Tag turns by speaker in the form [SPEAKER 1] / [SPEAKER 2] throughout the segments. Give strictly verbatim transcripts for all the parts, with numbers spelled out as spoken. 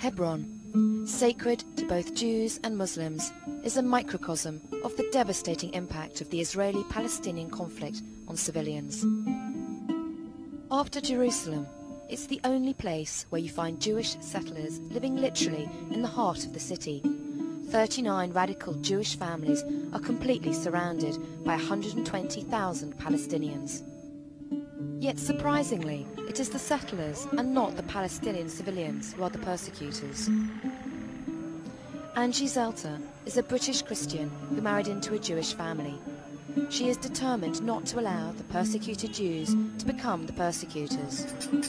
[SPEAKER 1] Hebron, sacred to both Jews and Muslims, is a microcosm of the devastating impact of the Israeli-Palestinian conflict on civilians. After Jerusalem, it's the only place where you find Jewish settlers living literally in the heart of the city. thirty-nine radical Jewish families are completely surrounded by one hundred twenty thousand Palestinians. Yet surprisingly, it is the settlers and not the Palestinian civilians who are the persecutors. Angie Zelter is a British Christian who married into a Jewish family. She is determined not to allow the persecuted Jews to become the persecutors.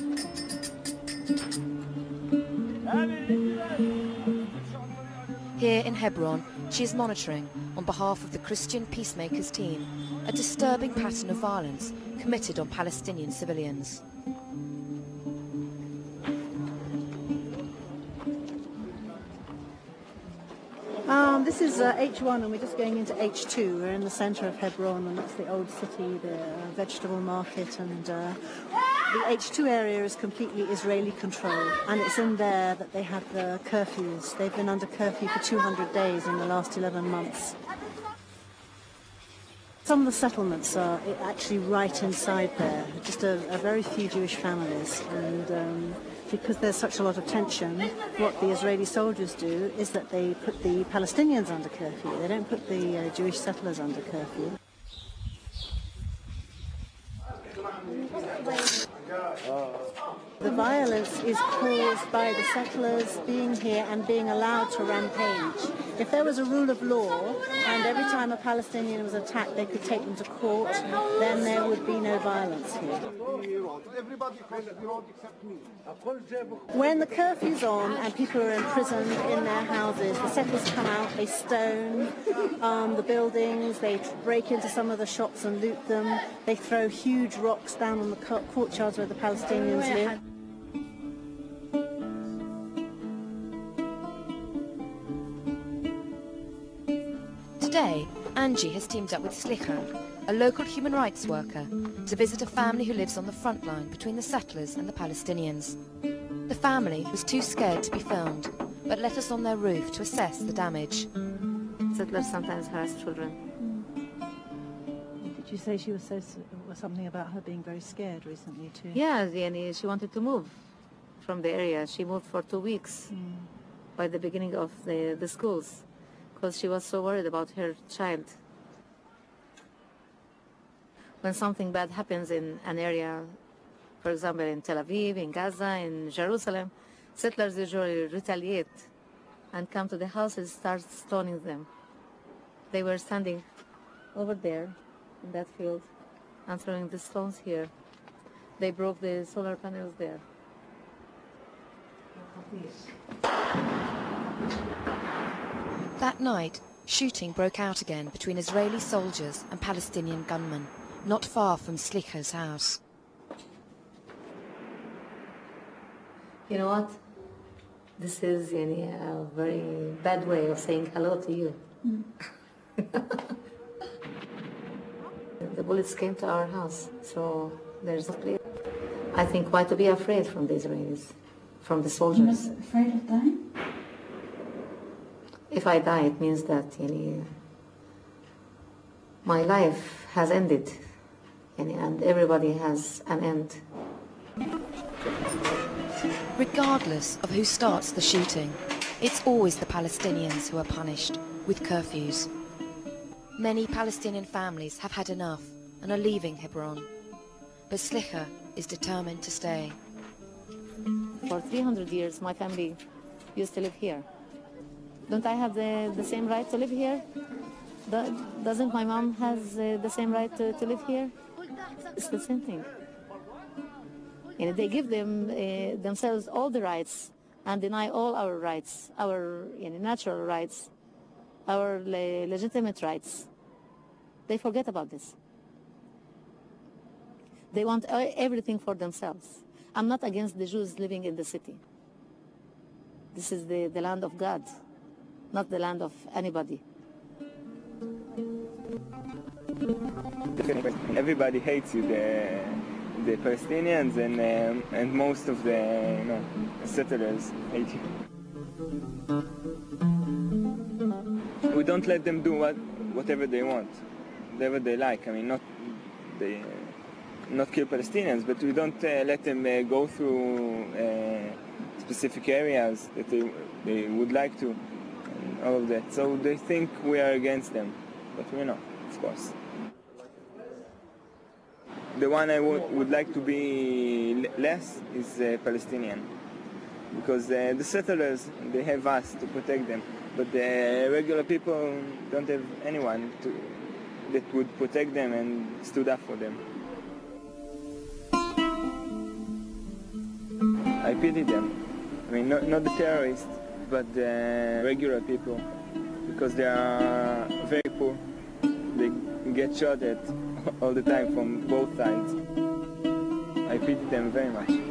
[SPEAKER 1] Here in Hebron, she is monitoring, on behalf of the Christian Peacemakers team, a disturbing pattern of violence committed on Palestinian civilians.
[SPEAKER 2] Um, this is uh, H one and we're just going into H two. We're in the centre of Hebron and that's the old city, the uh, vegetable market, and uh, the H two area is completely Israeli controlled, and it's in there that they have the curfews. They've been under curfew for two hundred days in the last eleven months. Some of the settlements are actually right inside there, just a, a very few Jewish families, and um, because there's such a lot of tension, what the Israeli soldiers do is that they put the Palestinians under curfew. They don't put the uh, Jewish settlers under curfew. The violence is caused by the settlers being here and being allowed to rampage. If there was a rule of law and every time a Palestinian was attacked they could take them to court, then there would be no violence here. When the curfew's on and people are imprisoned in their houses, the settlers come out, they stone um, the buildings, they break into some of the shops and loot them, they throw huge rocks down on the courtyards where the Palestinians live.
[SPEAKER 1] Today, Angie has teamed up with Slicha, a local human rights worker, to visit a family who lives on the front line between the settlers and the Palestinians. The family was too scared to be filmed, but let us on their roof to assess the damage.
[SPEAKER 3] Settlers sometimes harass children.
[SPEAKER 2] Did you say she was so, was something about her being very scared recently too?
[SPEAKER 3] Yeah, yani she wanted to move from the area. She moved for two weeks mm. by the beginning of the, the schools, because she was so worried about her child. When something bad happens in an area, for example in Tel Aviv, in Gaza, in Jerusalem, settlers usually retaliate and come to the houses, start stoning them. They were standing over there in that field and throwing the stones here. They broke the solar panels there.
[SPEAKER 1] That night, shooting broke out again between Israeli soldiers and Palestinian gunmen, not far from Slicha's house.
[SPEAKER 3] You know what? This is yani, a very bad way of saying hello to you. Mm. The bullets came to our house, so there's no place. I think why to be afraid from the Israelis, from the soldiers.
[SPEAKER 4] You're not afraid of dying?
[SPEAKER 3] If I die, it means that yani, my life has ended, yani, and everybody has an end.
[SPEAKER 1] Regardless of who starts the shooting, it's always the Palestinians who are punished, with curfews. Many Palestinian families have had enough and are leaving Hebron, but Slicha is determined to stay.
[SPEAKER 3] For three hundred years, my family used to live here. Don't I have the, the same right to live here? Do, doesn't my mom has uh, the same right to, to live here? It's the same thing. And they give them uh, themselves all the rights and deny all our rights, our you know, natural rights, our le legitimate rights. They forget about this. They want everything for themselves. I'm not against the Jews living in the city. This is the, the land of God, not the land of anybody.
[SPEAKER 5] Everybody hates you, the, the Palestinians and, um, and most of the you know, settlers hate you. We don't let them do what, whatever they want, whatever they like. I mean, not they, not kill Palestinians, but we don't uh, let them uh, go through uh, specific areas that they, they would like to, and all of that. So they think we are against them, but we're not, of course. The one I would like to be less is uh, Palestinian, because uh, the settlers, they have us to protect them, but the regular people don't have anyone to, that would protect them and stood up for them. I pity them. I mean, not, not the terrorists, but the regular people, because they are very poor. They get shot at all the time from both sides. I pity them very much.